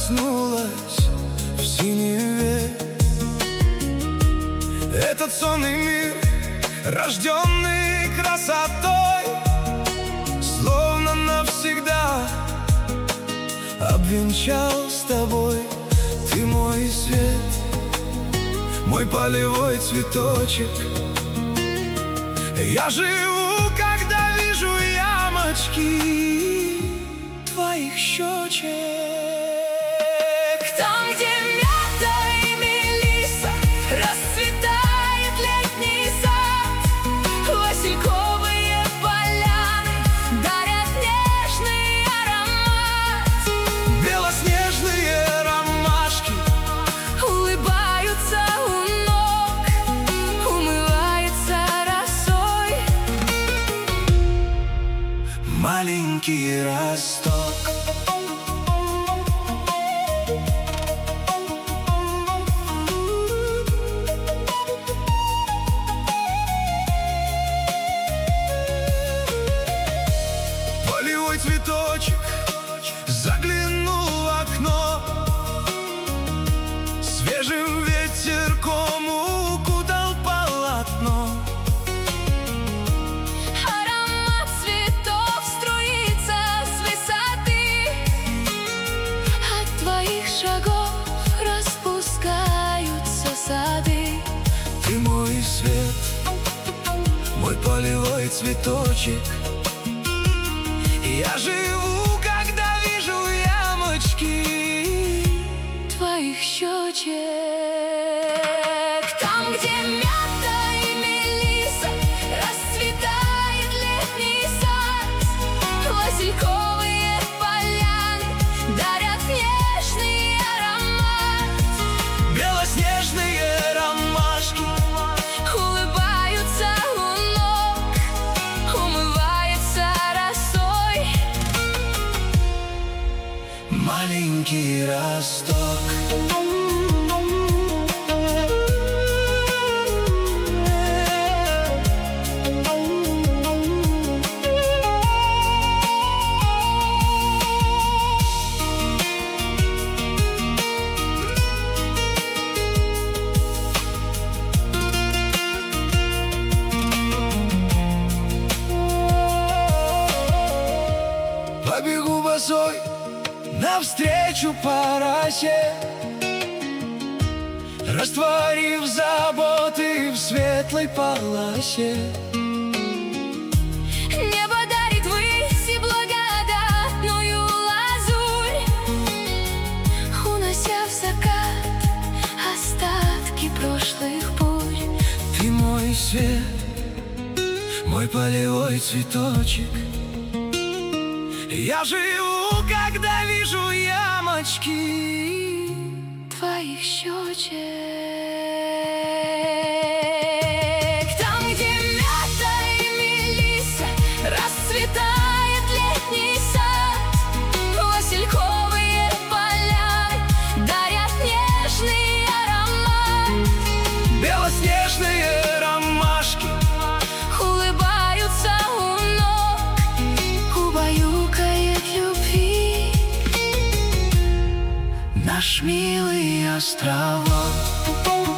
проснулась в синеве. Этот сонный мир, рожденный красотой, словно навсегда обвенчал с тобой. Ты мой свет, мой полевой цветочек. Я живу, когда вижу ямочки твоих щечек. Там, где мята и мелиса, расцветает летний сад. Васильковые поляны дарят нежный аромат. Белоснежные ромашки улыбаются у ног, умываются росой. маленький росток. Полевой цветочек заглянул в окно, свежим ветерком укутал полотно. Аромат цветов струится с высоты, от твоих шагов распускаются сады. Ты мой свет, мой полевой цветочек. Я живу, когда вижу ямочки Твоих щечек. Там, где мята и мелиса, расцветает летний сад. Васильковые поляны дарят нежный аромат. белоснежные ромашки Улыбаются у ног, умываются росой. маленький росток. Побегу босой навстречу по росе, растворив заботы в светлой полосе. Небо дарит ввысь и благодатную лазурь, унося в закат остатки прошлых бурь. Ты мой свет, мой полевой цветочек. Я живу, когда вижу ямочки Твоих щечек. Там, где мята и мелиса, расцветает летний сад. Васильковые поляны дарят нежный аромат. белоснежные ромашки Улыбаются у ног, убаюкает любви наш милый островок.